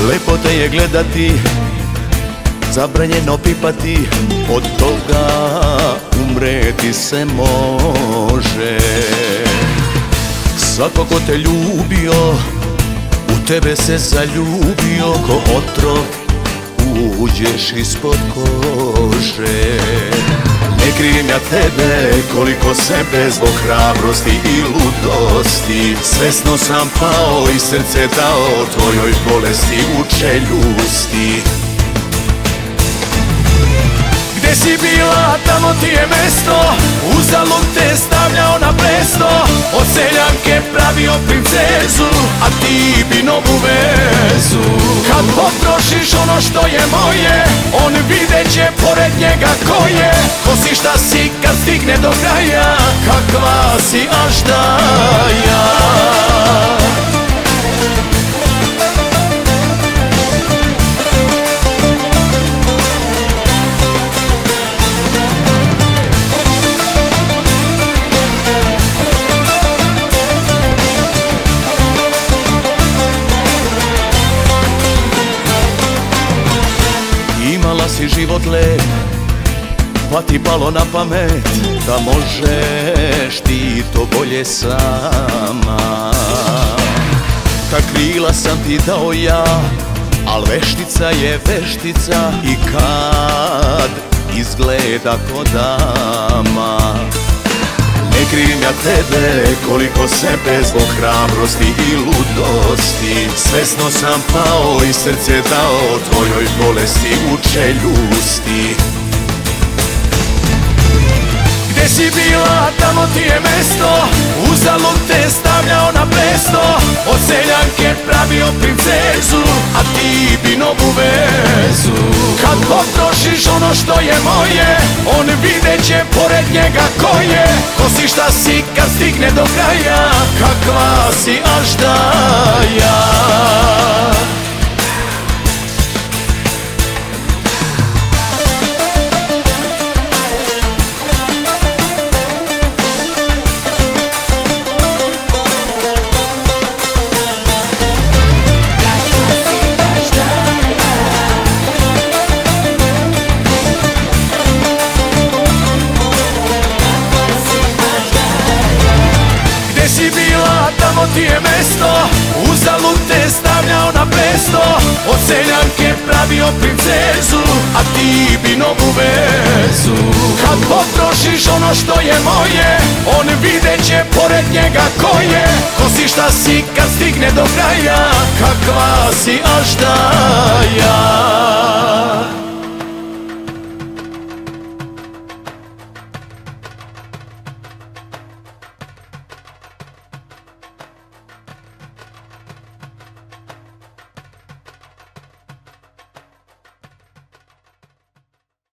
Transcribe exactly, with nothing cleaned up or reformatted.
Lepo te je gledati, zabranjeno pipati, od toga umreti se može. Svako ko te ljubio, u tebe se zaljubio, ko otrov uđeš ispod kože. Ne krivim ja tebe, koliko sebe, zbog hrabrosti i ludosti. Svesno sam pao i srce dao tvojoj bolesti u čeljusti. Gde si bila, tamo ti je mesto, uzalud te stavljao na presto. Od seljanke pravio princezu, a ti bi novu vezu. Kad potrošiš ono što je moje, on vidjet će pored njega ko je. Ko si, šta si, kad stigne do kraja, kakva si, a šta ja. Imala si život lep, pa ti palo na pamet da možeš ti to bolje sama. Ta krila sam ti dao ja, al veštica je veštica i kad izgleda ko dama. Ne krivim ja tebe, koliko sebe, zbog hrabrosti i ludosti. Svesno sam pao i srce dao tvojoj bolesti u čeljusti. Gde si bila, tamo ti je mesto, uzalud te stavljao na presto. Od seljanke pravio princezu, a ti bi novu vezu. Kad potrošiš ono što je moje, on vidjet će pored njega ko je. Ko si, šta si, kad stigne do kraja, kakva si, a šta ja. Tamo ti je mesto, uzalud te stavljao na presto. Od seljanke pravio princezu, a ti bi novu vezu. Kad potrošiš ono što je moje, on vidjet će pored njega ko je. Ko si, šta si, kad stigne do kraja, kakva si, a šta ja.